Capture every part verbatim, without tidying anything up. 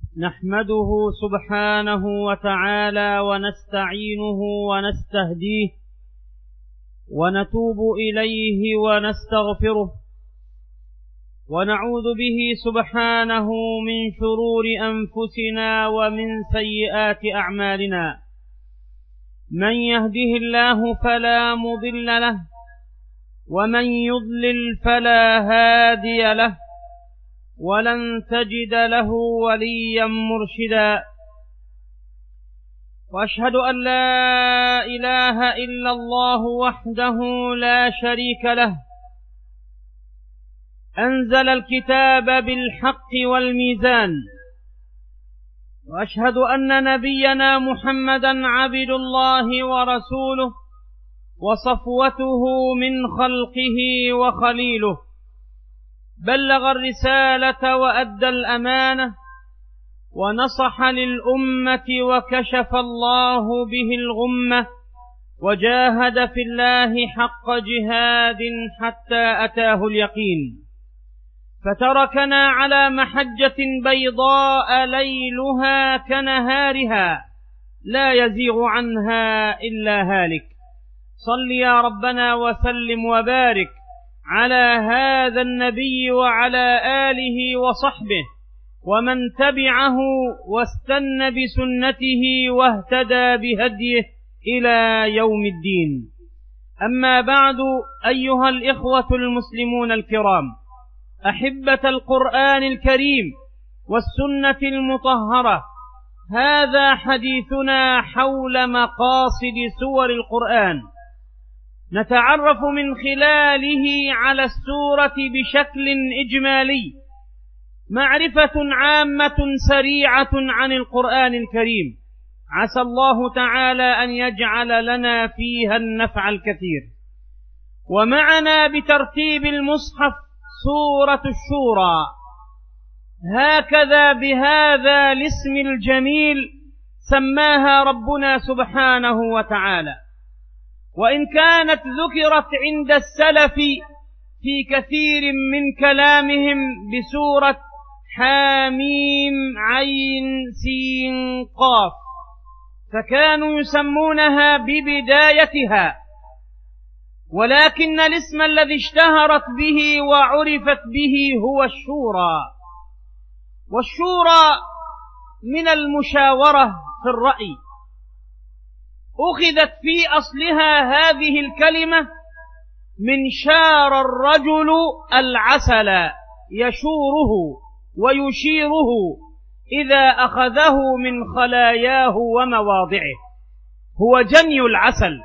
نحمده سبحانه وتعالى ونستعينه ونستهديه ونتوب إليه ونستغفره ونعوذ به سبحانه من شرور أنفسنا ومن سيئات أعمالنا. من يهده الله فلا مضل له ومن يضلل فلا هادي له ولن تجد له وليا مرشدا. وأشهد أن لا إله إلا الله وحده لا شريك له، أنزل الكتاب بالحق والميزان. وأشهد أن نبينا محمدا عبد الله ورسوله وصفوته من خلقه وخليله، بلغ الرسالة وأدى الأمانة ونصح للأمة وكشف الله به الغمة، وجاهد في الله حق جهاد حتى أتاه اليقين، فتركنا على محجة بيضاء ليلها كنهارها لا يزيغ عنها إلا هالك. صل يا ربنا وسلم وبارك على هذا النبي وعلى آله وصحبه ومن تبعه واستنى بسنته واهتدى بهديه إلى يوم الدين. أما بعد، أيها الإخوة المسلمون الكرام، أحبة القرآن الكريم والسنة المطهرة، هذا حديثنا حول مقاصد سور القرآن، نتعرف من خلاله على السورة بشكل إجمالي معرفة عامة سريعة عن القرآن الكريم، عسى الله تعالى أن يجعل لنا فيها النفع الكثير. ومعنا بترتيب المصحف سورة الشورى، هكذا بهذا الاسم الجميل سماها ربنا سبحانه وتعالى، وإن كانت ذكرت عند السلف في كثير من كلامهم بسورة حاميم عين سين قاف، فكانوا يسمونها ببدايتها، ولكن الاسم الذي اشتهرت به وعرفت به هو الشورى. والشورى من المشاورة في الرأي، أخذت في أصلها هذه الكلمة من شار الرجل العسل، يشوره ويشيره إذا أخذه من خلاياه ومواضعه، هو جني العسل.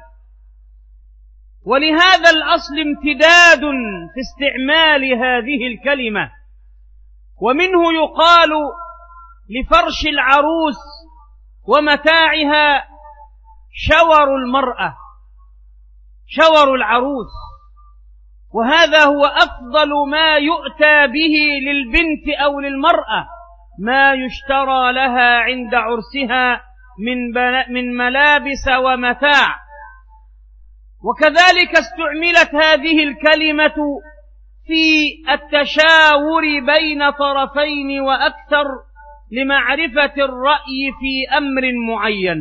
ولهذا الأصل امتداد في استعمال هذه الكلمة، ومنه يقال لفرش العروس ومتاعها شور المرأة، شور العروس، وهذا هو أفضل ما يؤتى به للبنت أو للمرأة، ما يشترى لها عند عرسها من من ملابس ومتاع. وكذلك استعملت هذه الكلمة في التشاور بين طرفين وأكثر لمعرفة الرأي في أمر معين.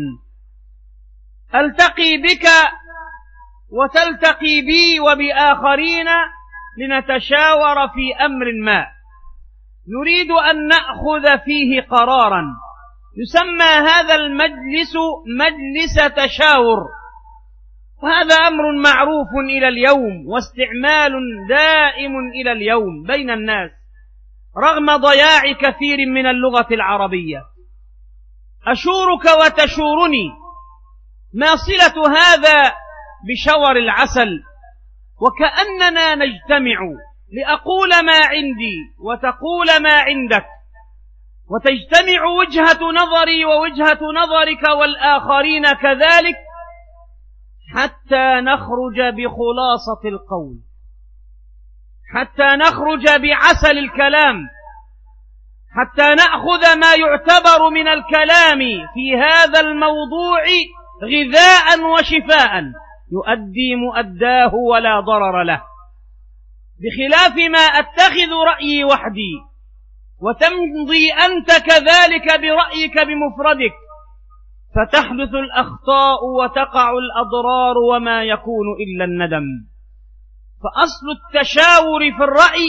ألتقي بك وتلتقي بي وبآخرين لنتشاور في أمر ما، نريد أن نأخذ فيه قرارا، يسمى هذا المجلس مجلس تشاور، وهذا أمر معروف إلى اليوم واستعمال دائم إلى اليوم بين الناس رغم ضياع كثير من اللغة العربية. أشورك وتشورني، ما صلة هذا بشور العسل؟ وكأننا نجتمع لأقول ما عندي وتقول ما عندك، وتجتمع وجهة نظري ووجهة نظرك والآخرين كذلك، حتى نخرج بخلاصة القول، حتى نخرج بعسل الكلام، حتى نأخذ ما يعتبر من الكلام في هذا الموضوع غذاء وشفاء يؤدي مؤداه ولا ضرر له، بخلاف ما أتخذ رأيي وحدي وتمضي أنت كذلك برأيك بمفردك، فتحدث الأخطاء وتقع الأضرار وما يكون إلا الندم. فأصل التشاور في الرأي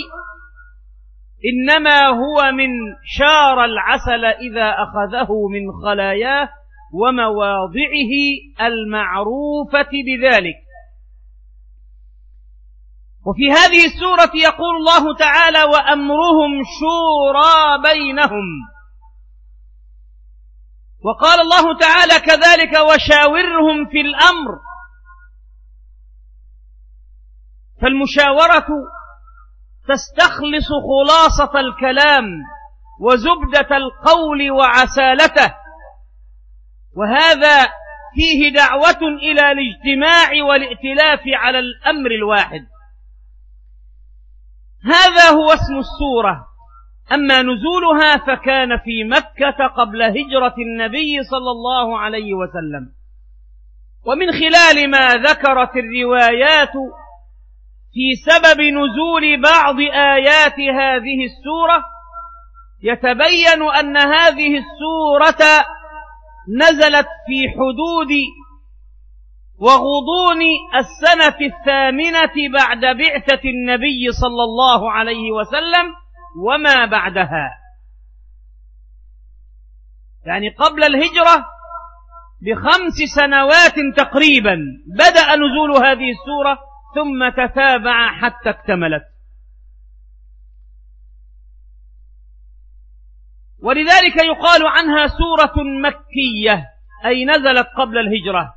إنما هو من شار العسل إذا أخذه من خلاياه ومواضعه المعروفة بذلك. وفي هذه السورة يقول الله تعالى: وأمرهم شورى بينهم. وقال الله تعالى كذلك: وشاورهم في الأمر. فالمشاورة تستخلص خلاصة الكلام وزبدة القول وعسالته، وهذا فيه دعوة إلى الاجتماع والائتلاف على الأمر الواحد. هذا هو اسم السورة. أما نزولها فكان في مكة قبل هجرة النبي صلى الله عليه وسلم. ومن خلال ما ذكرت الروايات في سبب نزول بعض آيات هذه السورة يتبين أن هذه السورة نزلت في حدود وغضون السنة الثامنة بعد بعثة النبي صلى الله عليه وسلم وما بعدها، يعني قبل الهجرة بخمس سنوات تقريبا بدأ نزول هذه السورة، ثم تتابع حتى اكتملت. ولذلك يقال عنها سورة مكية، أي نزلت قبل الهجرة.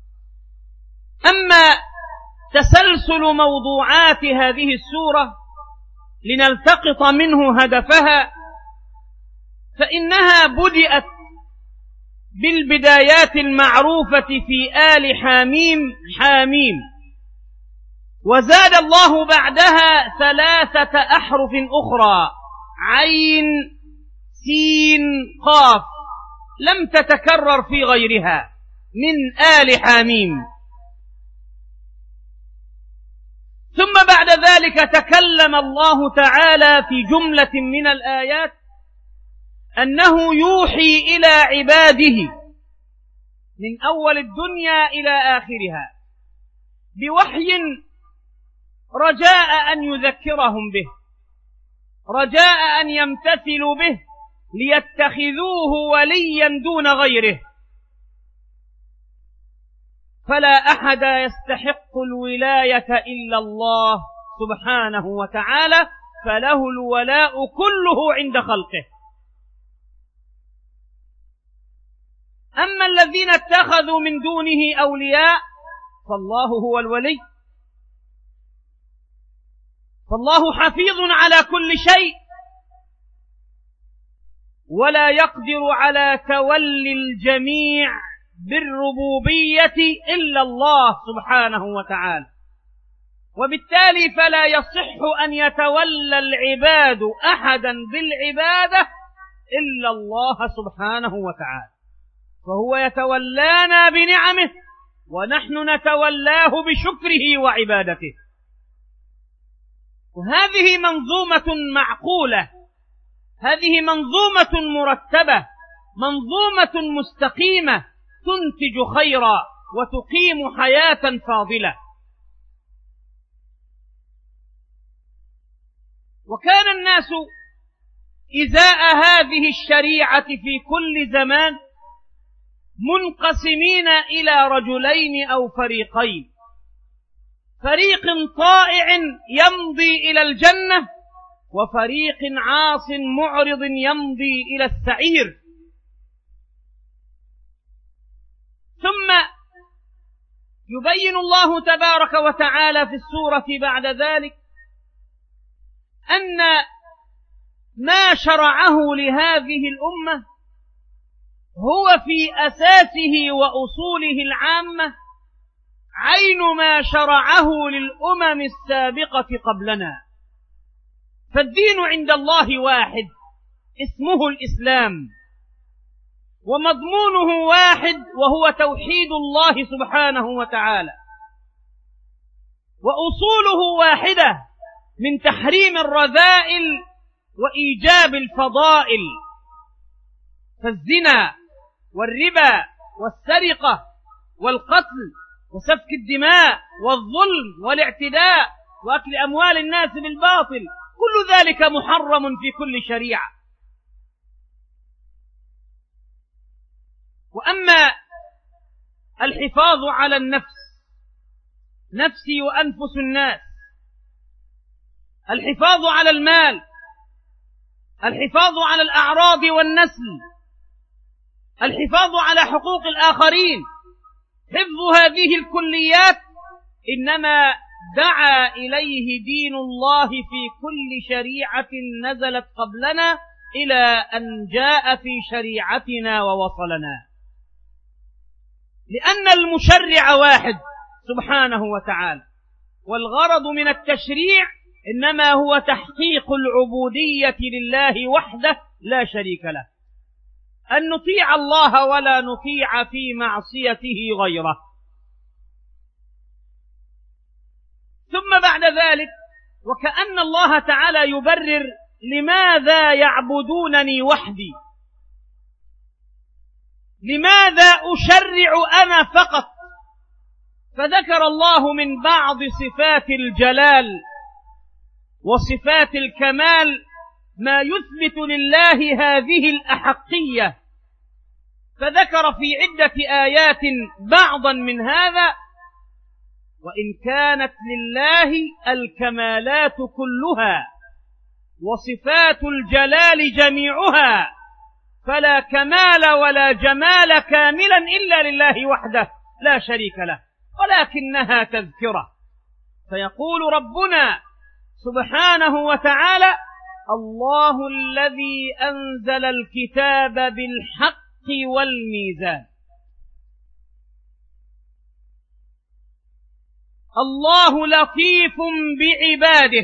أما تسلسل موضوعات هذه السورة لنلتقط منه هدفها، فإنها بدأت بالبدايات المعروفة في آل حاميم حاميم، وزاد الله بعدها ثلاثة أحرف أخرى: عين سين قاف، لم تتكرر في غيرها من آل حاميم. ثم بعد ذلك تكلم الله تعالى في جملة من الآيات أنه يوحي إلى عباده من أول الدنيا إلى آخرها بوحي رجاء أن يذكرهم به، رجاء أن يمتثلوا به ليتخذوه وليا دون غيره. فلا أحد يستحق الولاية إلا الله سبحانه وتعالى، فله الولاء كله عند خلقه. أما الذين اتخذوا من دونه أولياء فالله هو الولي، فالله حفيظ على كل شيء، ولا يقدر على تولي الجميع بالربوبية إلا الله سبحانه وتعالى. وبالتالي فلا يصح أن يتولى العباد أحدا بالعبادة إلا الله سبحانه وتعالى، فهو يتولانا بنعمه ونحن نتولاه بشكره وعبادته. وهذه منظومة معقولة، هذه منظومة مرتبة، منظومة مستقيمة تنتج خيرا وتقيم حياة فاضلة. وكان الناس إزاء هذه الشريعة في كل زمان منقسمين إلى رجلين أو فريقين: فريق طائع يمضي إلى الجنة، وفريق عاص معرض يمضي إلى السعير. ثم يبين الله تبارك وتعالى في السورة بعد ذلك أن ما شرعه لهذه الأمة هو في أساسه وأصوله العامة عين ما شرعه للأمم السابقة قبلنا. فالدين عند الله واحد اسمه الإسلام، ومضمونه واحد وهو توحيد الله سبحانه وتعالى، وأصوله واحدة من تحريم الرذائل وإيجاب الفضائل، فالزنا والربا والسرقة والقتل وسفك الدماء والظلم والاعتداء وأكل أموال الناس بالباطل، كل ذلك محرم في كل شريعة. وأما الحفاظ على النفس، نفسي وأنفس الناس، الحفاظ على المال، الحفاظ على الأعراض والنسل، الحفاظ على حقوق الآخرين، حفظ هذه الكليات إنما دعا إليه دين الله في كل شريعة نزلت قبلنا إلى أن جاء في شريعتنا ووصلنا، لأن المشرع واحد سبحانه وتعالى، والغرض من التشريع إنما هو تحقيق العبودية لله وحده لا شريك له، أن نطيع الله ولا نطيع في معصيته غيره. ثم بعد ذلك وكأن الله تعالى يبرر لماذا يعبدونني وحدي، لماذا أشرع أنا فقط، فذكر الله من بعض صفات الجلال وصفات الكمال ما يثبت لله هذه الأحقية، فذكر في عدة آيات بعضا من هذا، وإن كانت لله الكمالات كلها وصفات الجلال جميعها، فلا كمال ولا جمال كاملا إلا لله وحده لا شريك له، ولكنها تذكرة. فيقول ربنا سبحانه وتعالى: الله الذي أنزل الكتاب بالحق والميزان. الله لطيف بعباده،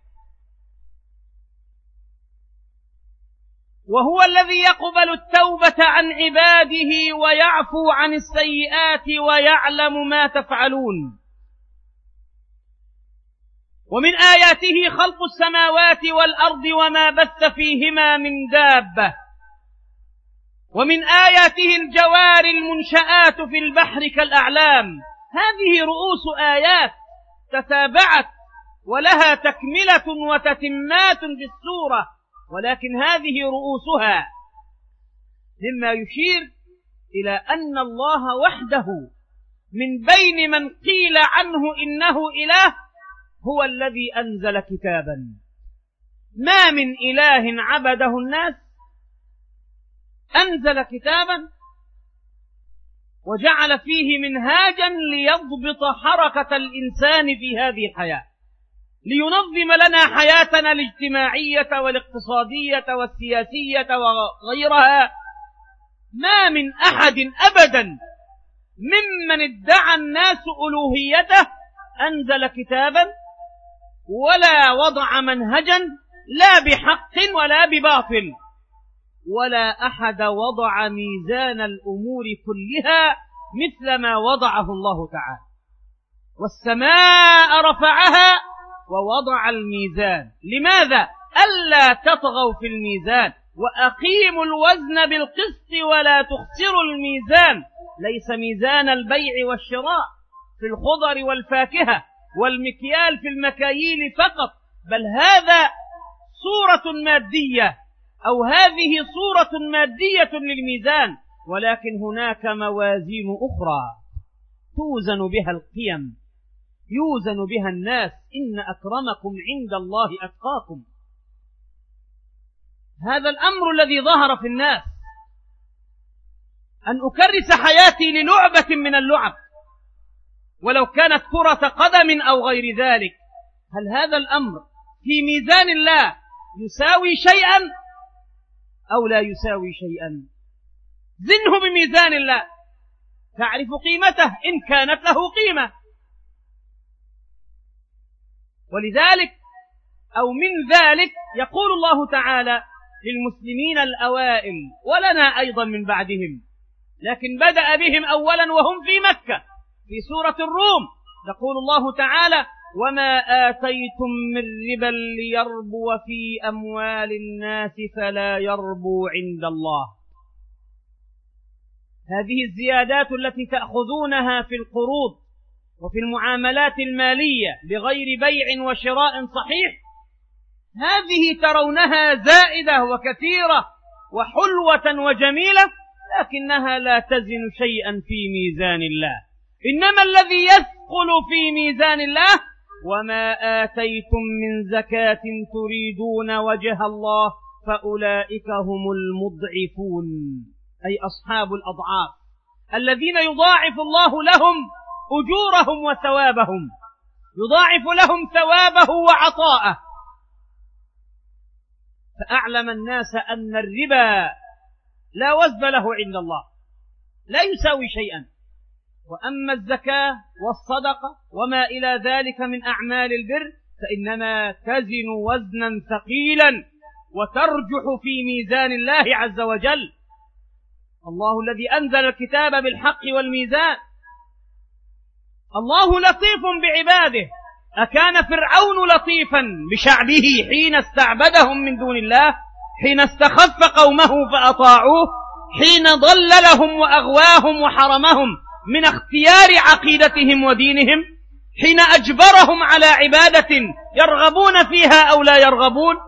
وهو الذي يقبل التوبة عن عباده ويعفو عن السيئات ويعلم ما تفعلون. ومن آياته خلق السماوات والأرض وما بث فيهما من دابة، ومن آياته الجوار المنشآت في البحر كالأعلام. هذه رؤوس آيات تتابعت ولها تكملة وتتمات في السورة، ولكن هذه رؤوسها، مما يشير إلى أن الله وحده من بين من قيل عنه إنه إله هو الذي أنزل كتابا. ما من إله عبده الناس، أنزل كتابا وجعل فيه منهاجا ليضبط حركة الإنسان في هذه الحياة، لينظم لنا حياتنا الاجتماعية والاقتصادية والسياسية وغيرها. ما من أحد أبدا ممن ادعى الناس ألوهيته أنزل كتابا ولا وضع منهجا، لا بحق ولا بباطل، ولا أحد وضع ميزان الأمور كلها مثل ما وضعه الله تعالى. والسماء رفعها ووضع الميزان، لماذا؟ ألا تطغوا في الميزان وأقيموا الوزن بالقسط ولا تخسروا الميزان. ليس ميزان البيع والشراء في الخضر والفاكهة والمكيال في المكاييل فقط، بل هذا صورة مادية، أو هذه صورة مادية للميزان، ولكن هناك موازين أخرى توزن بها القيم، يوزن بها الناس. إن أكرمكم عند الله أتقاكم. هذا الأمر الذي ظهر في الناس، أن أكرس حياتي للعبة من اللعب ولو كانت كرة قدم أو غير ذلك، هل هذا الأمر في ميزان الله يساوي شيئا أو لا يساوي شيئا؟ زنه بميزان الله تعرف قيمته إن كانت له قيمة. ولذلك أو من ذلك يقول الله تعالى للمسلمين الأوائل ولنا أيضا من بعدهم، لكن بدأ بهم أولا وهم في مكة في سورة الروم. يقول الله تعالى: وما آتيتم من ربا ليربو في أموال الناس فلا يربو عند الله. هذه الزيادات التي تأخذونها في القروض وفي المعاملات المالية بغير بيع وشراء صحيح، هذه ترونها زائدة وكثيرة وحلوة وجميلة، لكنها لا تزن شيئا في ميزان الله. إنما الذي يثقل في ميزان الله: وما آتيتم من زكاة تريدون وجه الله فأولئك هم المضعفون، أي أصحاب الأضعاف الذين يضاعف الله لهم أجورهم وثوابهم، يضاعف لهم ثوابه وعطاءه. فأعلم الناس أن الربا لا وزن له عند الله، لا يساوي شيئا. وأما الزكاة والصدقة وما إلى ذلك من أعمال البر فإنما تزن وزنا ثقيلا وترجح في ميزان الله عز وجل. الله الذي أنزل الكتاب بالحق والميزان. الله لطيف بعباده. أكان فرعون لطيفا بشعبه حين استعبدهم من دون الله، حين استخف قومه فأطاعوه، حين ضللهم وأغواهم وحرمهم من اختيار عقيدتهم ودينهم، حين أجبرهم على عبادة يرغبون فيها أو لا يرغبون؟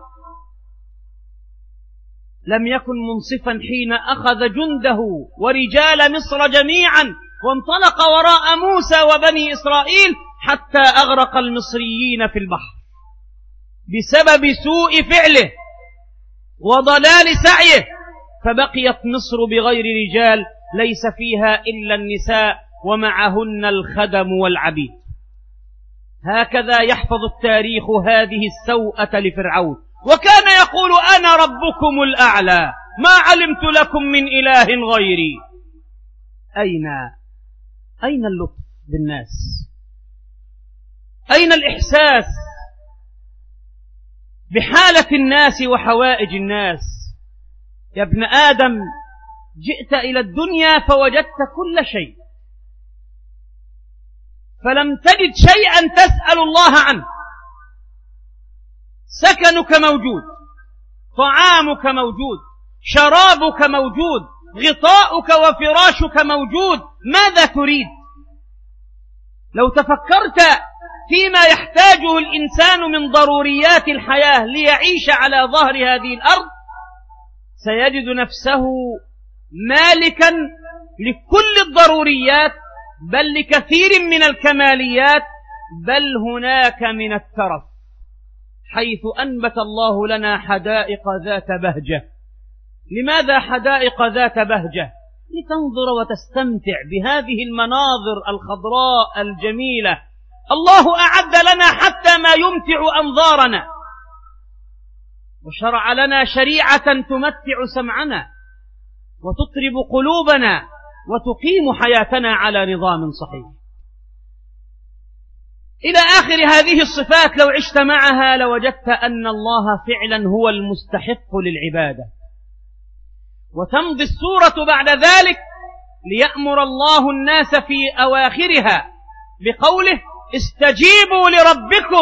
لم يكن منصفا حين أخذ جنده ورجال مصر جميعا وانطلق وراء موسى وبني إسرائيل حتى أغرق المصريين في البحر بسبب سوء فعله وضلال سعيه، فبقيت مصر بغير رجال ليس فيها إلا النساء ومعهن الخدم والعبيد. هكذا يحفظ التاريخ هذه السوءة لفرعون، وكان يقول: أنا ربكم الأعلى ما علمت لكم من إله غيري. أين أين اللطف بالناس؟ أين الإحساس بحالة الناس وحوائج الناس؟ يا ابن آدم، جئت إلى الدنيا فوجدت كل شيء، فلم تجد شيئا تسأل الله عنه. سكنك موجود، طعامك موجود، شرابك موجود، غطاؤك وفراشك موجود، ماذا تريد؟ لو تفكرت فيما يحتاجه الإنسان من ضروريات الحياة ليعيش على ظهر هذه الأرض سيجد نفسه مالكا لكل الضروريات، بل لكثير من الكماليات، بل هناك من الترف، حيث أنبت الله لنا حدائق ذات بهجة. لماذا حدائق ذات بهجة؟ لتنظر وتستمتع بهذه المناظر الخضراء الجميلة. الله أعد لنا حتى ما يمتع أنظارنا، وشرع لنا شريعة تمتع سمعنا وتطرب قلوبنا وتقيم حياتنا على نظام صحيح. إلى آخر هذه الصفات لو عشت معها لوجدت أن الله فعلا هو المستحق للعبادة. وتمضي السورة بعد ذلك ليأمر الله الناس في أواخرها بقوله: استجيبوا لربكم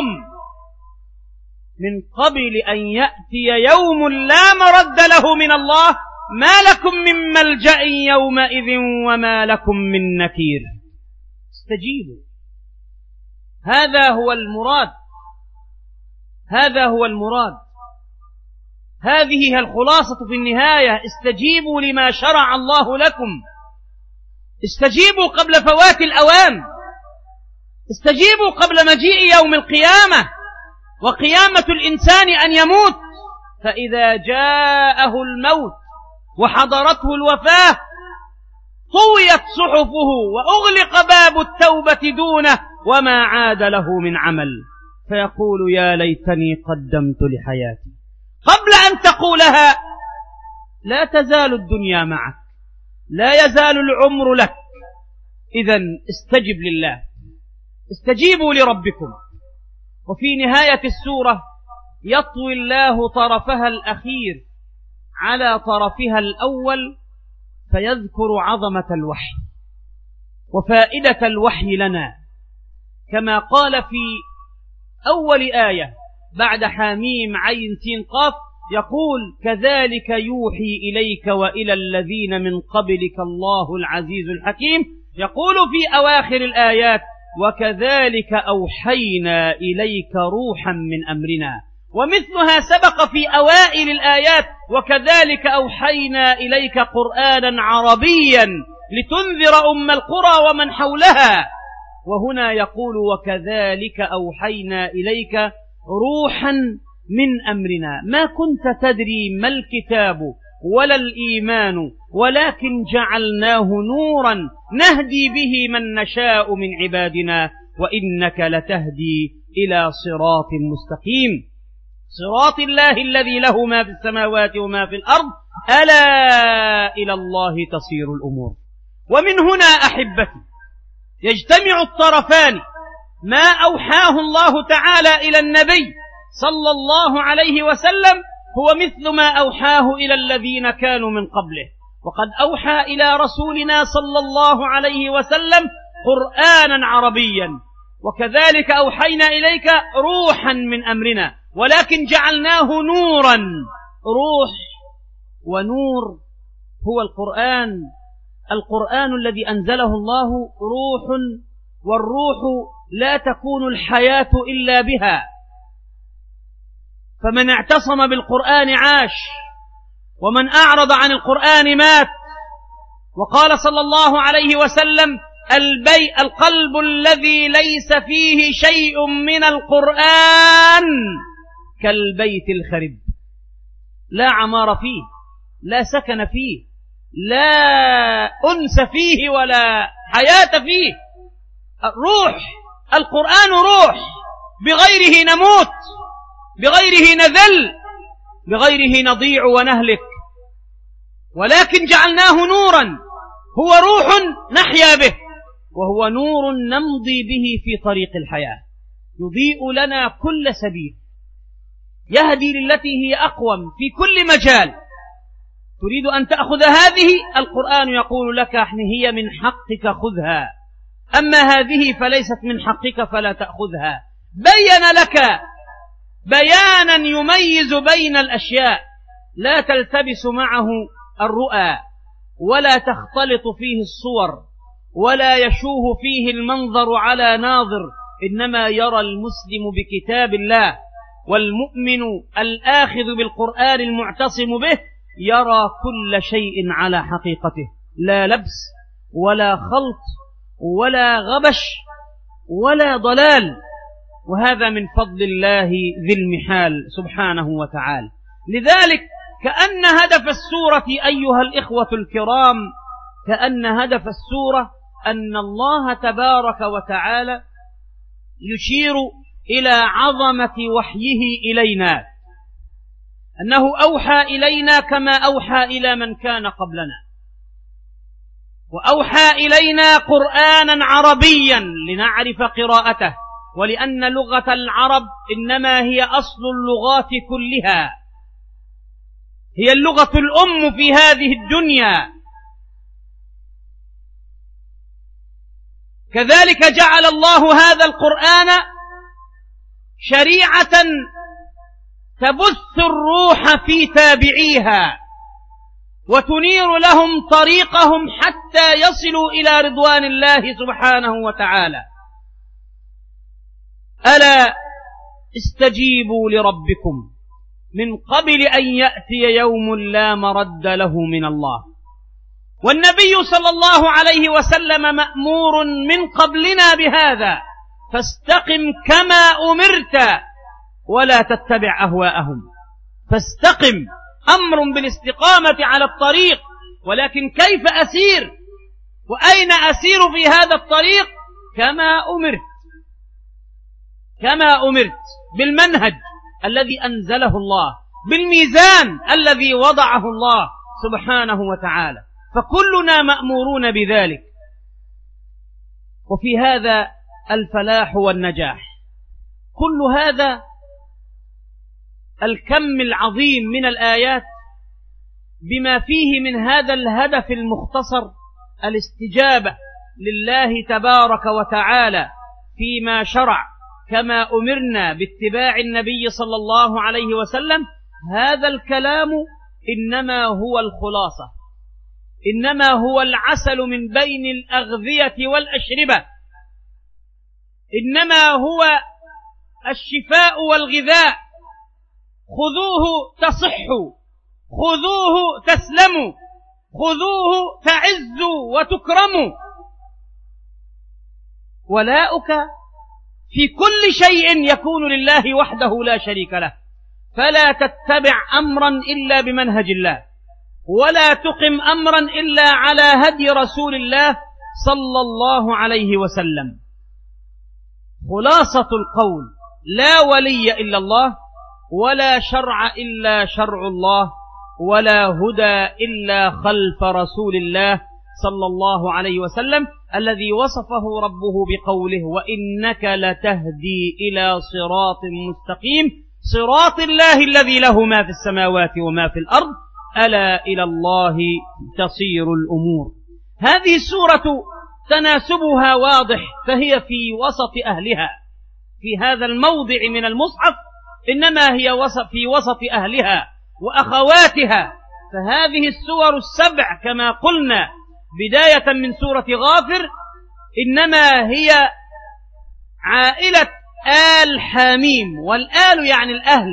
من قبل أن يأتي يوم لا مرد له من الله ما لكم من ملجأ يومئذ وما لكم من نكير. استجيبوا، هذا هو المراد، هذا هو المراد، هذه هي الخلاصة في النهاية. استجيبوا لما شرع الله لكم، استجيبوا قبل فوات الأوان، استجيبوا قبل مجيء يوم القيامة وقيامة الإنسان أن يموت. فإذا جاءه الموت وحضرته الوفاة طويت صحفه وأغلق باب التوبة دونه وما عاد له من عمل، فيقول: يا ليتني قدمت لحياتي. قبل أن تقولها لا تزال الدنيا معك، لا يزال العمر لك. إذن استجب لله، استجيبوا لربكم. وفي نهاية السورة يطوي الله طرفها الأخير على طرفها الأول فيذكر عظمة الوحي وفائدة الوحي لنا، كما قال في أول آية بعد حاميم عين سين قاف يقول كذلك يوحي إليك وإلى الذين من قبلك الله العزيز الحكيم. يقول في أواخر الآيات وكذلك أوحينا إليك روحا من أمرنا، ومثلها سبق في أوائل الآيات وكذلك أوحينا إليك قرآنا عربيا لتنذر أم القرى ومن حولها. وهنا يقول وكذلك أوحينا إليك روحا من أمرنا. ما كنت تدري ما الكتاب ولا الإيمان ولكن جعلناه نورا نهدي به من نشاء من عبادنا وإنك لتهدي إلى صراط مستقيم، صراط الله الذي له ما في السماوات وما في الأرض ألا إلى الله تصير الأمور. ومن هنا أحبتي يجتمع الطرفان، ما أوحاه الله تعالى إلى النبي صلى الله عليه وسلم هو مثل ما أوحاه إلى الذين كانوا من قبله، وقد أوحى إلى رسولنا صلى الله عليه وسلم قرآنا عربيا، وكذلك أوحينا إليك روحا من أمرنا ولكن جعلناه نورا. روح ونور هو القرآن، القرآن الذي أنزله الله روح، والروح لا تكون الحياة إلا بها، فمن اعتصم بالقرآن عاش ومن أعرض عن القرآن مات. وقال صلى الله عليه وسلم البي القلب الذي ليس فيه شيء من القرآن كالبيت الخرب، لا عمار فيه، لا سكن فيه، لا أنس فيه ولا حياة فيه. الروح القرآن روح، بغيره نموت، بغيره نذل، بغيره نضيع ونهلك، ولكن جعلناه نورا، هو روح نحيا به، وهو نور نمضي به في طريق الحياة، يضيء لنا كل سبيل، يهدي للتي هي أقوم في كل مجال. تريد أن تأخذ هذه، القرآن يقول لك هي من حقك خذها، أما هذه فليست من حقك فلا تأخذها. بين لك بيانا يميز بين الأشياء، لا تلتبس معه الرؤى ولا تختلط فيه الصور ولا يشوه فيه المنظر على ناظر، إنما يرى المسلم بكتاب الله والمؤمن الآخذ بالقرآن المعتصم به يرى كل شيء على حقيقته، لا لبس ولا خلط ولا غبش ولا ضلال. وهذا من فضل الله ذي المحال سبحانه وتعالى. لذلك كأن هدف السورة أيها الإخوة الكرام، كأن هدف السورة أن الله تبارك وتعالى يشير إلى عظمة وحيه إلينا، أنه أوحى إلينا كما أوحى إلى من كان قبلنا، وأوحى إلينا قرآنا عربيا لنعرف قراءته، ولأن لغة العرب إنما هي أصل اللغات كلها، هي اللغة الأم في هذه الدنيا. كذلك جعل الله هذا القرآن شريعة تبث الروح في تابعيها وتنير لهم طريقهم حتى يصلوا إلى رضوان الله سبحانه وتعالى. ألا استجيبوا لربكم من قبل أن يأتي يوم لا مرد له من الله. والنبي صلى الله عليه وسلم مأمور من قبلنا بهذا، فاستقم كما أمرت ولا تتبع أهواءهم. فاستقم، أمر بالاستقامة على الطريق، ولكن كيف أسير وأين أسير في هذا الطريق؟ كما أمرت، كما أمرت، بالمنهج الذي أنزله الله، بالميزان الذي وضعه الله سبحانه وتعالى، فكلنا مأمورون بذلك. وفي هذا الفلاح والنجاح. كل هذا الكم العظيم من الآيات بما فيه من هذا الهدف المختصر، الاستجابة لله تبارك وتعالى فيما شرع كما أمرنا باتباع النبي صلى الله عليه وسلم، هذا الكلام إنما هو الخلاصة، إنما هو العسل من بين الأغذية والأشربة، إنما هو الشفاء والغذاء. خذوه تصحوا، خذوه تسلموا، خذوه تعزوا وتكرموا. ولاؤك في كل شيء يكون لله وحده لا شريك له، فلا تتبع أمرا إلا بمنهج الله، ولا تقم أمرا إلا على هدي رسول الله صلى الله عليه وسلم. خلاصة القول: لا ولي إلا الله، ولا شرع إلا شرع الله، ولا هدى إلا خلف رسول الله صلى الله عليه وسلم، الذي وصفه ربه بقوله: وإنك لتهدي إلى صراط مستقيم، صراط الله الذي له ما في السماوات وما في الأرض، ألا إلى الله تصير الأمور. هذه السورة تناسبها واضح، فهي في وسط أهلها في هذا الموضع من المصحف، إنما هي في وسط أهلها وأخواتها. فهذه السور السبع كما قلنا بداية من سورة غافر إنما هي عائلة آل حاميم، والآل يعني الأهل،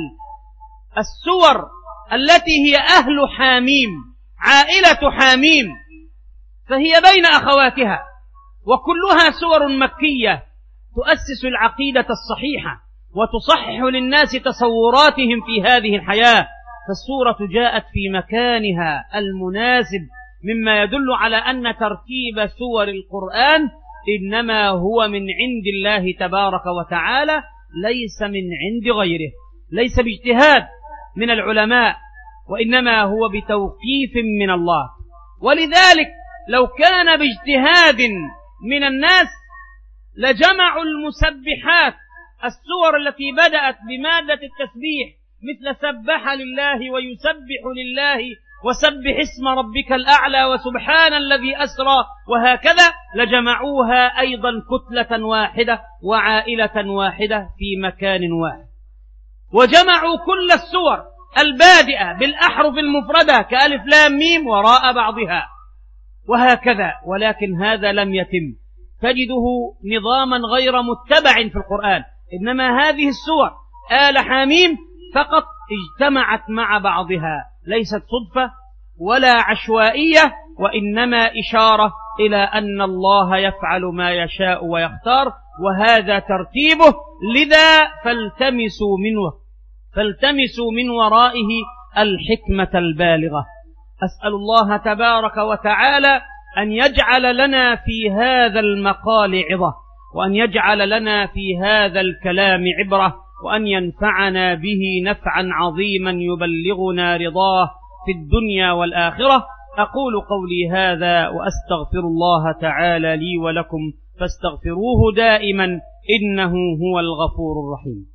السور التي هي أهل حاميم، عائلة حاميم، فهي بين أخواتها، وكلها سور مكية تؤسس العقيدة الصحيحة وتصحح للناس تصوراتهم في هذه الحياة. فالسورة جاءت في مكانها المناسب، مما يدل على أن ترتيب سور القرآن إنما هو من عند الله تبارك وتعالى، ليس من عند غيره، ليس باجتهاد من العلماء، وإنما هو بتوقيف من الله. ولذلك لو كان باجتهاد من الناس لجمعوا المسبحات، السور التي بدأت بمادة التسبيح مثل سبح لله ويسبح لله وسبح اسم ربك الأعلى وسبحان الذي أسرى وهكذا، لجمعوها أيضا كتلة واحدة وعائلة واحدة في مكان واحد، وجمعوا كل السور البادئة بالأحرف المفردة كألف لام ميم وراء بعضها وهكذا. ولكن هذا لم يتم، تجده نظاما غير متبع في القرآن، إنما هذه السور آل حاميم فقط اجتمعت مع بعضها، ليست صدفة ولا عشوائية، وإنما إشارة إلى أن الله يفعل ما يشاء ويختار، وهذا ترتيبه. لذا فالتمسوا منه فالتمسوا من ورائه الحكمة البالغة. أسأل الله تبارك وتعالى أن يجعل لنا في هذا المقال عظة، وأن يجعل لنا في هذا الكلام عبرة، وأن ينفعنا به نفعا عظيما يبلغنا رضاه في الدنيا والآخرة. أقول قولي هذا وأستغفر الله تعالى لي ولكم، فاستغفروه دائما إنه هو الغفور الرحيم.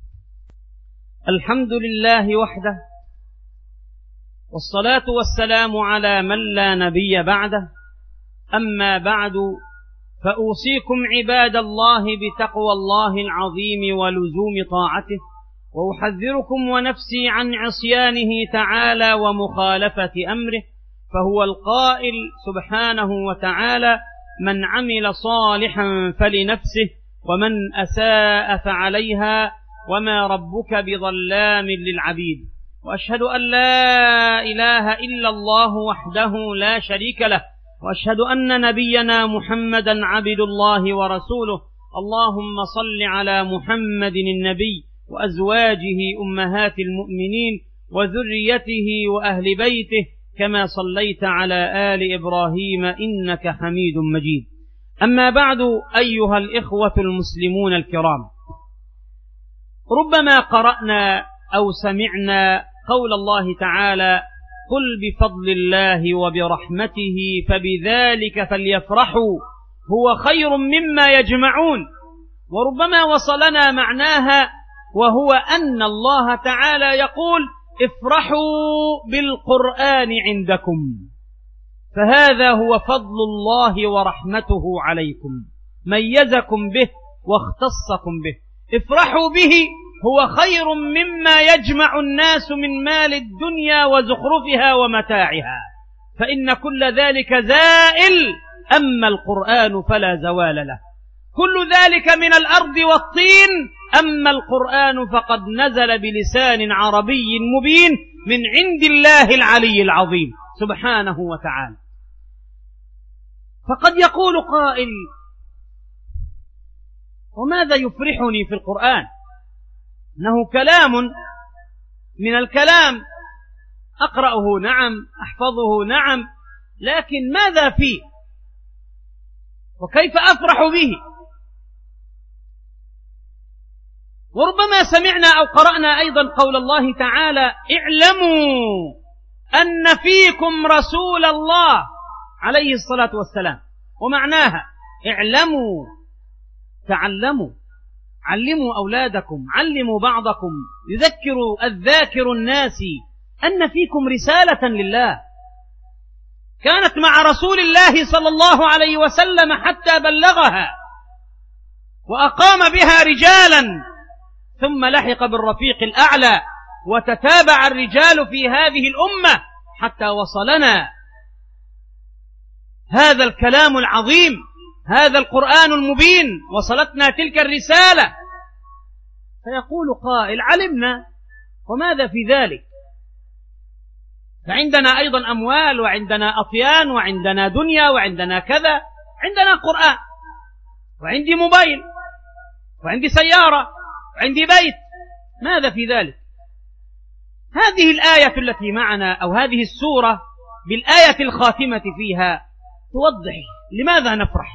الحمد لله وحده، والصلاة والسلام على من لا نبي بعده. أما بعد، فأوصيكم عباد الله بتقوى الله العظيم ولزوم طاعته، وأحذركم ونفسي عن عصيانه تعالى ومخالفة أمره، فهو القائل سبحانه وتعالى: من عمل صالحا فلنفسه ومن أساء فعليها وما ربك بظلام للعبيد. وأشهد أن لا إله إلا الله وحده لا شريك له، وأشهد أن نبينا محمدا عبد الله ورسوله. اللهم صل على محمد النبي وأزواجه أمهات المؤمنين وذريته وأهل بيته كما صليت على آل إبراهيم إنك حميد مجيد. أما بعد، أيها الإخوة المسلمون الكرام، ربما قرأنا أو سمعنا قول الله تعالى: قل بفضل الله وبرحمته فبذلك فليفرحوا هو خير مما يجمعون. وربما وصلنا معناها، وهو أن الله تعالى يقول: افرحوا بالقرآن عندكم، فهذا هو فضل الله ورحمته عليكم، ميزكم به واختصكم به. افرحوا به هو خير مما يجمع الناس من مال الدنيا وزخرفها ومتاعها، فإن كل ذلك زائل، أما القرآن فلا زوال له. كل ذلك من الأرض والطين، أما القرآن فقد نزل بلسان عربي مبين من عند الله العلي العظيم سبحانه وتعالى. فقد يقول قائل: وماذا يفرحني في القرآن؟ إنه كلام من الكلام، أقرأه نعم، أحفظه نعم، لكن ماذا فيه؟ وكيف أفرح به؟ وربما سمعنا أو قرأنا أيضا قول الله تعالى: اعلموا أن فيكم رسول الله عليه الصلاة والسلام. ومعناها اعلموا، تعلموا، علموا أولادكم، علموا بعضكم، يذكروا الذاكر الناس أن فيكم رسالة لله كانت مع رسول الله صلى الله عليه وسلم حتى بلغها وأقام بها رجالا، ثم لحق بالرفيق الأعلى، وتتابع الرجال في هذه الأمة حتى وصلنا هذا الكلام العظيم، هذا القرآن المبين، وصلتنا تلك الرسالة. فيقول قائل: علمنا، وماذا في ذلك؟ فعندنا أيضا أموال، وعندنا أطيان، وعندنا دنيا، وعندنا كذا، عندنا قرآن، وعندي موبايل، وعندي سيارة، وعندي بيت، ماذا في ذلك؟ هذه الآية التي معنا أو هذه السورة بالآية الخاتمة فيها توضح لماذا نفرح،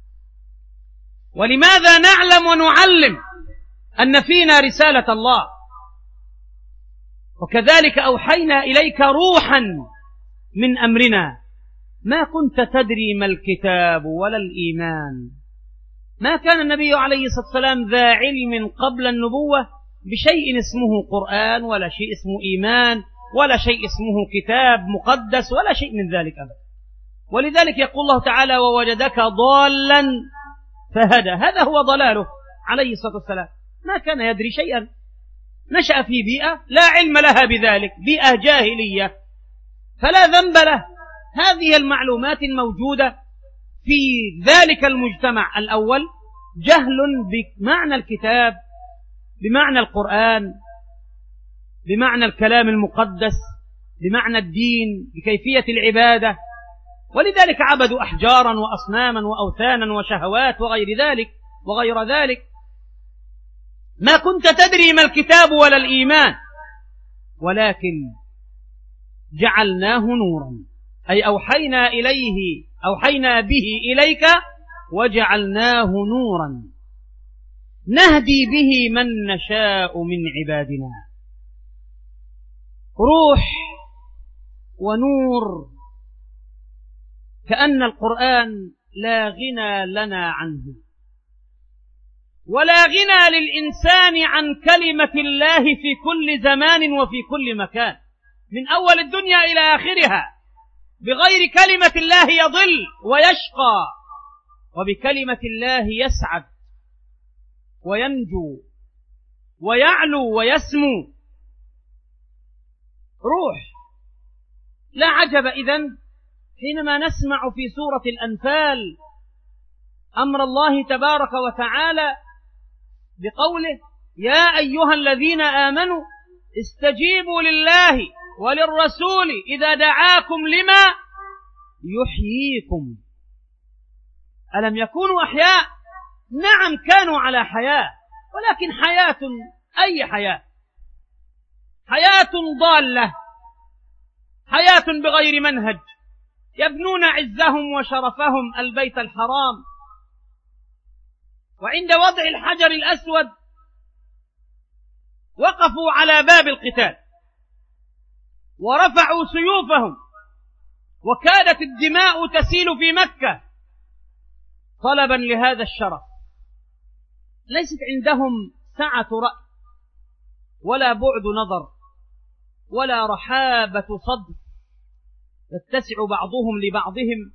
ولماذا نعلم ونعلم أن فينا رسالة الله. وكذلك أوحينا إليك روحا من أمرنا ما كنت تدري ما الكتاب ولا الإيمان. ما كان النبي عليه الصلاة والسلام ذا علم قبل النبوة بشيء اسمه قرآن، ولا شيء اسمه إيمان، ولا شيء اسمه كتاب مقدس، ولا شيء من ذلك أبدا. ولذلك يقول الله تعالى: ووجدك ضالا فهدى. هذا هو ضلاله عليه الصلاة والسلام، ما كان يدري شيئا، نشأ في بيئة لا علم لها بذلك، بيئة جاهلية، فلا ذنب له. هذه المعلومات الموجودة في ذلك المجتمع الأول جهل بمعنى الكتاب، بمعنى القرآن، بمعنى الكلام المقدس، بمعنى الدين، بكيفية العبادة. ولذلك عبدوا أحجارا وأصناما وأوثانا وشهوات وغير ذلك وغير ذلك. ما كنت تدري ما الكتاب ولا الإيمان، ولكن جعلناه نورا، أي أوحينا إليه، أوحينا به إليك وجعلناه نورا نهدي به من نشاء من عبادنا. روح ونور، كأن القرآن لا غنى لنا عنه، ولا غنى للإنسان عن كلمة الله في كل زمان وفي كل مكان، من أول الدنيا إلى آخرها. بغير كلمة الله يضل ويشقى، وبكلمة الله يسعد وينجو ويعلو ويسمو. روح. لا عجب إذن حينما نسمع في سورة الأنفال أمر الله تبارك وتعالى بقوله: يا أيها الذين آمنوا استجيبوا لله وللرسول إذا دعاكم لما يحييكم. ألم يكونوا أحياء؟ نعم كانوا على حياة، ولكن حياة أي حياة؟ حياة ضالة، حياة بغير منهج، يبنون عزهم وشرفهم البيت الحرام، وعند وضع الحجر الأسود وقفوا على باب القتال ورفعوا سيوفهم، وكادت الدماء تسيل في مكة طلبا لهذا الشرف. ليست عندهم سعة رأي ولا بعد نظر ولا رحابة صدر يتسع بعضهم لبعضهم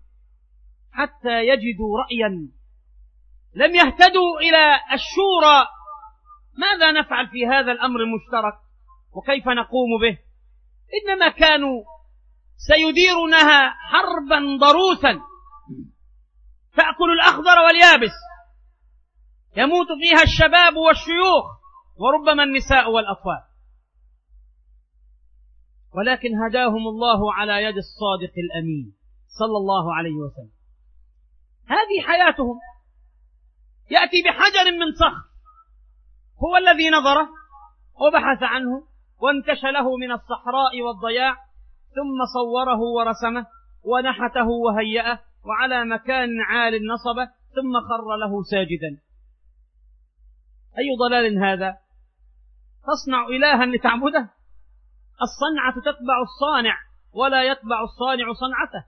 حتى يجدوا رأيا. لم يهتدوا إلى الشورى ماذا نفعل في هذا الأمر المشترك وكيف نقوم به؟ إنما كانوا سيديرونها حربا ضروسا تأكل الأخضر واليابس، يموت فيها الشباب والشيوخ وربما النساء والأطفال، ولكن هداهم الله على يد الصادق الأمين صلى الله عليه وسلم. هذه حياتهم. يأتي بحجر من صخر، هو الذي نظره وبحث عنه وانتشله من الصحراء والضياع، ثم صوره ورسمه ونحته وهيأه وعلى مكان عال نصبه، ثم خر له ساجدا. أي ضلال هذا؟ تصنع إلها لتعبده؟ الصنعة تتبع الصانع ولا يتبع الصانع صنعته.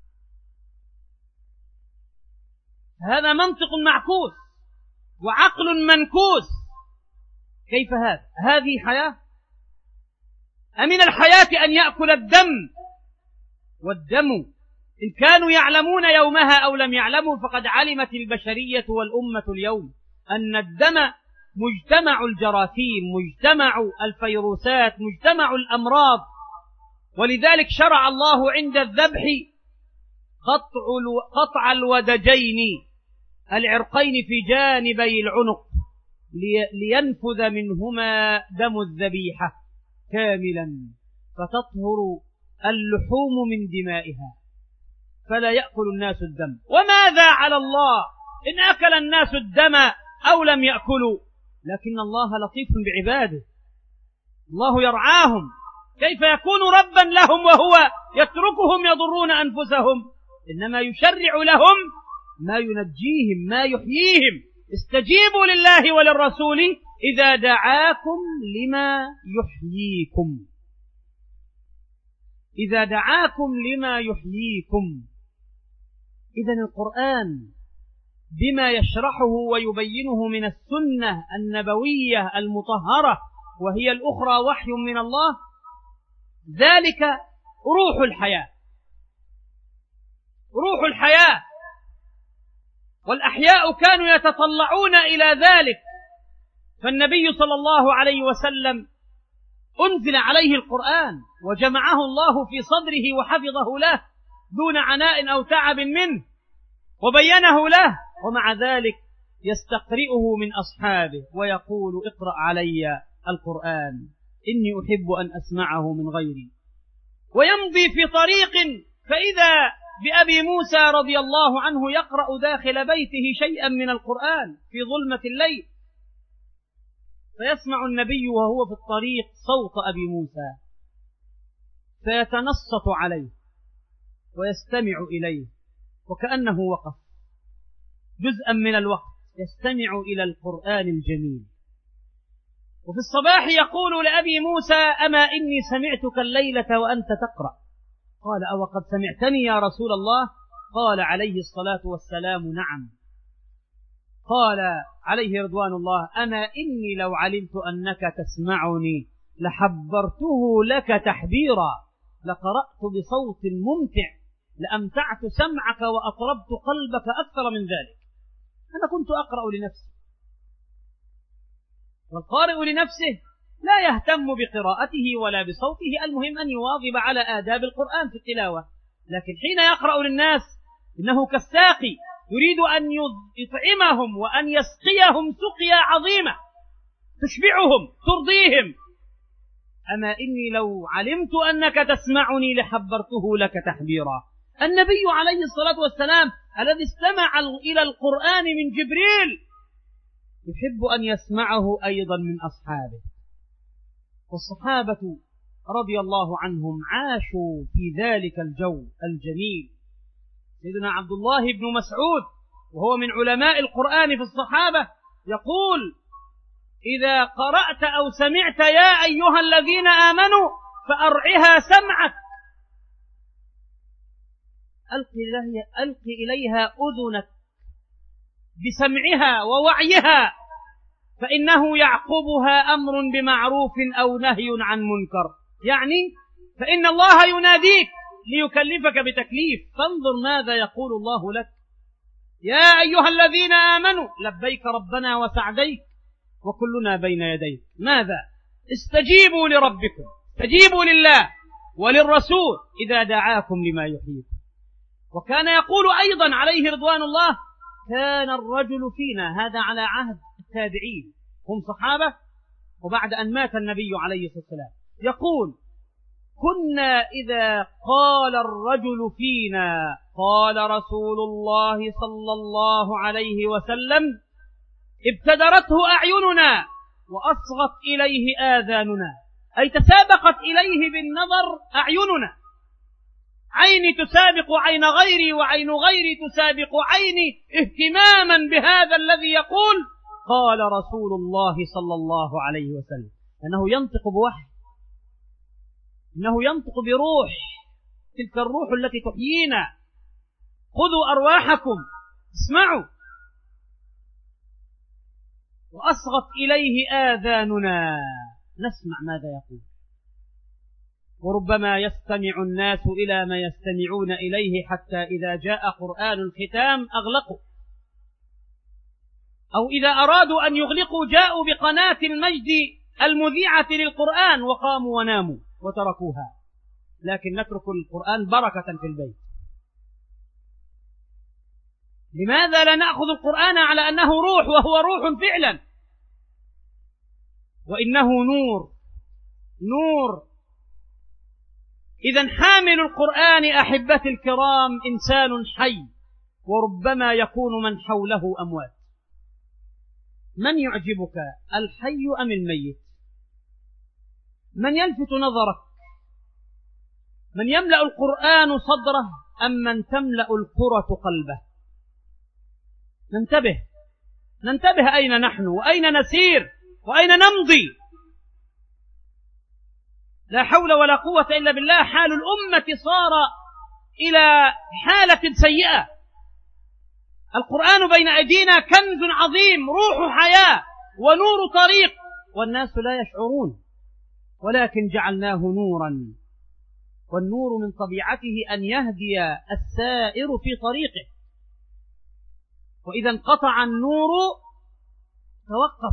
هذا منطق معكوس وعقل منكوس. كيف هذا؟ هذه حياة؟ أمن الحياة أن يأكل الدم؟ والدم إن كانوا يعلمون يومها أو لم يعلموا فقد علمت البشرية والأمة اليوم أن الدم مجتمع الجراثيم، مجتمع الفيروسات، مجتمع الأمراض. ولذلك شرع الله عند الذبح قطع قطع الودجين العرقين في جانبي العنق لينفذ منهما دم الذبيحة كاملا فتطهر اللحوم من دمائها فلا يأكل الناس الدم. وماذا على الله إن أكل الناس الدم أو لم يأكلوا؟ لكن الله لطيف بعباده، الله يرعاهم. كيف يكون ربا لهم وهو يتركهم يضرون أنفسهم؟ إنما يشرع لهم ما ينجيهم ما يحييهم. استجيبوا لله وللرسول إذا دعاكم لما يحييكم، إذا دعاكم لما يحييكم. إذن القرآن بما يشرحه ويبينه من السنة النبوية المطهرة وهي الأخرى وحي من الله، ذلك روح الحياة، روح الحياة. والأحياء كانوا يتطلعون إلى ذلك. فالنبي صلى الله عليه وسلم أنزل عليه القرآن وجمعه الله في صدره وحفظه له دون عناء أو تعب منه وبينه له، ومع ذلك يستقرئه من أصحابه ويقول اقرأ علي القرآن إني أحب أن أسمعه من غيري. ويمضي في طريق فإذا بأبي موسى رضي الله عنه يقرأ داخل بيته شيئا من القرآن في ظلمة الليل، فيسمع النبي وهو في الطريق صوت أبي موسى فيتنصت عليه ويستمع إليه وكأنه وقف جزءا من الوقت يستمع إلى القرآن الجميل. وفي الصباح يقول لأبي موسى أما إني سمعتك الليلة وأنت تقرأ؟ قال أو قد سمعتني يا رسول الله؟ قال عليه الصلاة والسلام نعم. قال عليه رضوان الله أما إني لو علمت أنك تسمعني لحبرته لك تحبيرا، لقرأت بصوت ممتع لأمتعت سمعك وأطربت قلبك أكثر من ذلك. أنا كنت أقرأ لنفسي، والقارئ لنفسه لا يهتم بقراءته ولا بصوته، المهم أن يواظب على آداب القرآن في التلاوة. لكن حين يقرأ للناس إنه كالساقي يريد أن يطعمهم وأن يسقيهم سقيا عظيمة تشبعهم ترضيهم. أما إني لو علمت أنك تسمعني لحبرته لك تحبيرا. النبي عليه الصلاة والسلام الذي استمع إلى القرآن من جبريل يحب أن يسمعه أيضا من أصحابه. والصحابة رضي الله عنهم عاشوا في ذلك الجو الجميل. سيدنا عبد الله بن مسعود وهو من علماء القرآن في الصحابة يقول إذا قرأت أو سمعت يا أيها الذين آمنوا فأرعها سمعك، ألق إليها أذنك بسمعها ووعيها، فإنه يعقبها أمر بمعروف أو نهي عن منكر. يعني فإن الله يناديك ليكلفك بتكليف، فانظر ماذا يقول الله لك. يا أيها الذين آمنوا لبيك ربنا وسعديك، وكلنا بين يديك. ماذا؟ استجيبوا لربكم، استجيبوا لله وللرسول إذا دعاكم لما يحييكم. وكان يقول أيضا عليه رضوان الله: كان الرجل فينا، هذا على عهد التابعين، هم صحابة وبعد أن مات النبي عليه الصلاة والسلام، يقول: كنا إذا قال الرجل فينا قال رسول الله صلى الله عليه وسلم ابتدرته أعيننا وأصغت إليه آذاننا، أي تسابقت إليه بالنظر أعيننا، عيني تسابق عين غيري وعين غيري تسابق عيني اهتماما بهذا الذي يقول قال رسول الله صلى الله عليه وسلم، أنه ينطق بوحي، إنه ينطق بروح، تلك الروح التي تحيينا. خذوا أرواحكم، اسمعوا. وأصغت إليه آذاننا، نسمع ماذا يقول. وربما يستمع الناس إلى ما يستمعون إليه حتى إذا جاء قرآن الختام أغلقوا، أو إذا أرادوا أن يغلقوا جاءوا بقناة المجد المذيعة للقرآن وقاموا وناموا وتركوها. لكن نترك القرآن بركة في البيت. لماذا لا نأخذ القرآن على أنه روح، وهو روح فعلا، وإنه نور نور. إذن حامل القرآن أحبتي الكرام إنسان حي، وربما يكون من حوله أموات. من يعجبك، الحي أم الميت؟ من يلفت نظرك؟ من يملأ القرآن صدره أم من تملأ الكرة قلبه؟ ننتبه ننتبه أين نحن وأين نسير وأين نمضي. لا حول ولا قوة إلا بالله. حال الأمة صار إلى حالة سيئة. القرآن بين أيدينا كنز عظيم، روح حياة ونور طريق، والناس لا يشعرون، ولكن جعلناه نورا، والنور من طبيعته أن يهدي السائر في طريقه، وإذا انقطع النور توقف.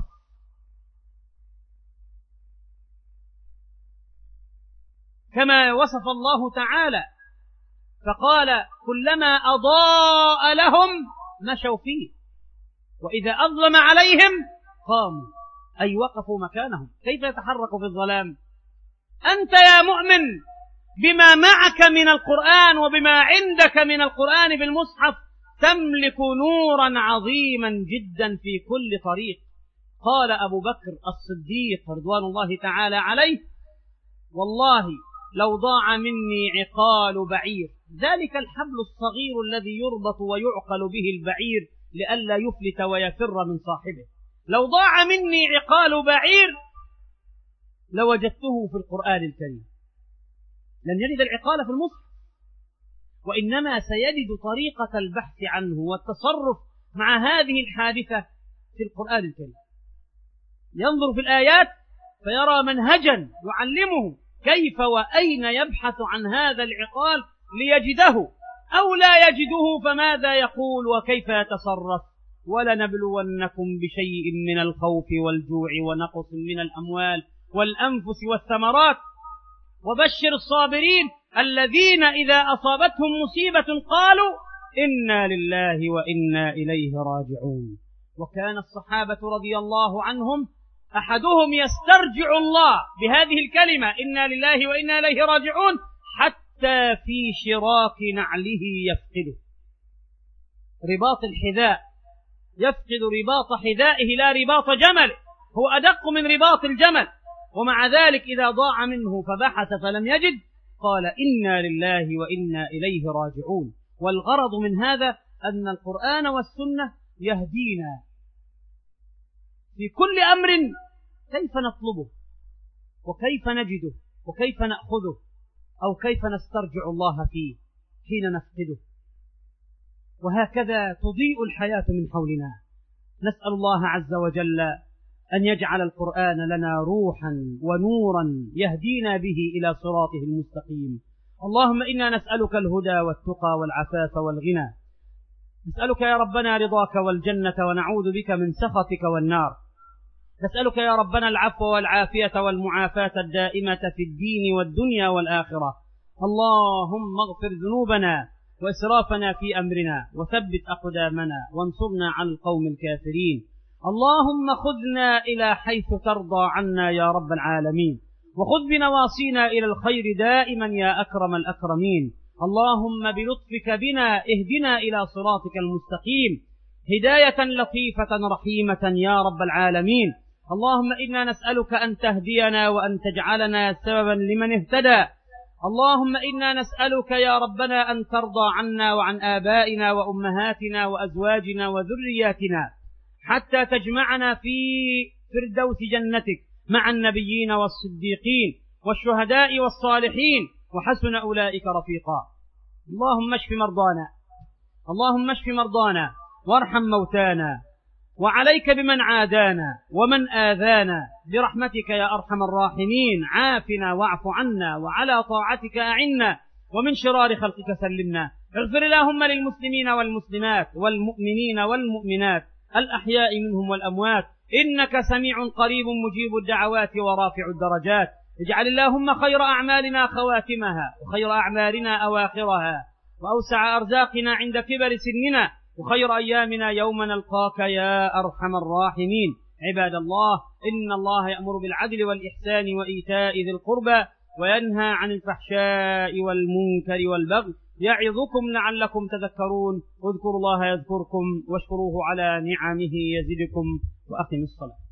كما وصف الله تعالى فقال: كلما أضاء لهم مشوا فيه وإذا أظلم عليهم قاموا، أي وقفوا مكانهم. كيف يتحرك في الظلام؟ أنت يا مؤمن بما معك من القرآن وبما عندك من القرآن بالمصحف تملك نورا عظيما جدا في كل طريق. قال أبو بكر الصديق رضوان الله تعالى عليه: والله لو ضاع مني عقال بعير، ذلك الحبل الصغير الذي يربط ويعقل به البعير لئلا يفلت ويفر من صاحبه، لو ضاع مني عقال بعير لوجدته في القرآن الكريم. لن يجد العقال في المصحف، وإنما سيجد طريقة البحث عنه والتصرف مع هذه الحادثة في القرآن الكريم. ينظر في الآيات فيرى منهجا يعلمه كيف وأين يبحث عن هذا العقال ليجده، أو لا يجده فماذا يقول وكيف يتصرف. ولنبلونكم بشيء من الخوف والجوع ونقص من الأموال والأنفس والثمرات وبشر الصابرين الذين إذا أصابتهم مصيبة قالوا إنا لله وإنا إليه راجعون. وكان الصحابة رضي الله عنهم أحدهم يسترجع الله بهذه الكلمة إنا لله وإنا إليه راجعون حتى في شراك نعله يفقده، رباط الحذاء، يفقد رباط حذائه لا رباط جمل، هو أدق من رباط الجمل، ومع ذلك إذا ضاع منه فبحث فلم يجد قال إنا لله وإنا إليه راجعون. والغرض من هذا أن القرآن والسنة يهدينا في كل أمر كيف نطلبه وكيف نجده وكيف نأخذه أو كيف نسترجع الله فيه حين نفقده. وهكذا تضيء الحياة من حولنا. نسأل الله عز وجل أن يجعل القرآن لنا روحا ونورا يهدينا به إلى صراطه المستقيم. اللهم إنا نسألك الهدى والتقى والعفاف والغنى، نسألك يا ربنا رضاك والجنة، ونعوذ بك من سخطك والنار. نسألك يا ربنا العفو والعافية والمعافاة الدائمة في الدين والدنيا والآخرة. اللهم اغفر ذنوبنا وإسرافنا في أمرنا وثبت أقدامنا وانصرنا على القوم الكافرين. اللهم خذنا إلى حيث ترضى عنا يا رب العالمين، وخذ بنواصينا إلى الخير دائما يا أكرم الأكرمين. اللهم بلطفك بنا اهدنا إلى صراطك المستقيم هداية لطيفة رحيمة يا رب العالمين. اللهم إنا نسألك أن تهدينا وأن تجعلنا سببا لمن اهتدى. اللهم إنا نسألك يا ربنا أن ترضى عنا وعن آبائنا وأمهاتنا وأزواجنا وذرياتنا حتى تجمعنا في فردوس جنتك مع النبيين والصديقين والشهداء والصالحين وحسن أولئك رفيقا. اللهم اشف مرضانا، اللهم اشف مرضانا وارحم موتانا، وعليك بمن عادانا ومن آذانا برحمتك يا أرحم الراحمين. عافنا واعف عنا وعلى طاعتك أعنا ومن شرار خلقك سلمنا. اغفر اللهم للمسلمين والمسلمات والمؤمنين والمؤمنات الأحياء منهم والأموات، إنك سميع قريب مجيب الدعوات ورافع الدرجات. اجعل اللهم خير أعمالنا خواتمها وخير أعمالنا أواخرها وأوسع أرزاقنا عند كبر سننا وخير أيامنا يوم نلقاك يا أرحم الراحمين. عباد الله، إن الله يأمر بالعدل والإحسان وإيتاء ذي القربى وينهى عن الفحشاء والمنكر والبغي يعظكم لعلكم تذكرون. اذكروا الله يذكركم واشكروه على نعمه يزدكم وأقم الصلاة.